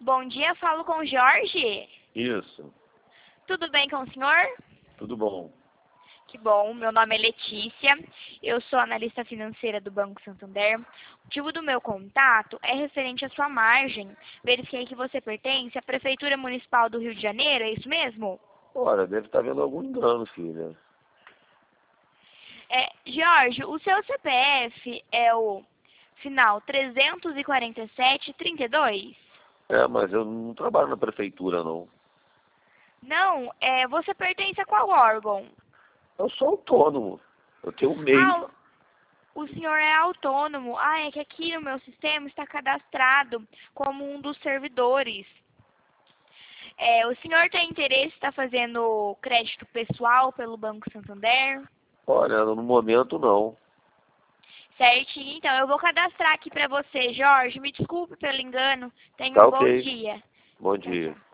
Bom dia, falo com o Jorge. Isso, Tudo bem com o senhor? tudo bom. Que bom, meu nome é Letícia, eu sou analista financeira do Banco Santander. O motivo do meu contato é referente à sua margem. Verifiquei que você pertence à Prefeitura Municipal do Rio de Janeiro, é isso mesmo? Olha, deve estar vendo algum engano, filha. Jorge, o seu CPF é o final 347-32? Mas eu não trabalho na prefeitura, não. Não, você pertence a qual órgão? Eu sou autônomo. Eu tenho um MEI. Ah, o senhor é autônomo. Ah, é que aqui no meu sistema está cadastrado como um dos servidores. O senhor tem interesse em estar fazendo crédito pessoal pelo Banco Santander? Olha, no momento não. Certinho, então eu vou cadastrar aqui para você, Jorge. Me desculpe pelo engano. Tenha Tá um bom ok. dia. Bom Tchau, dia. tchau.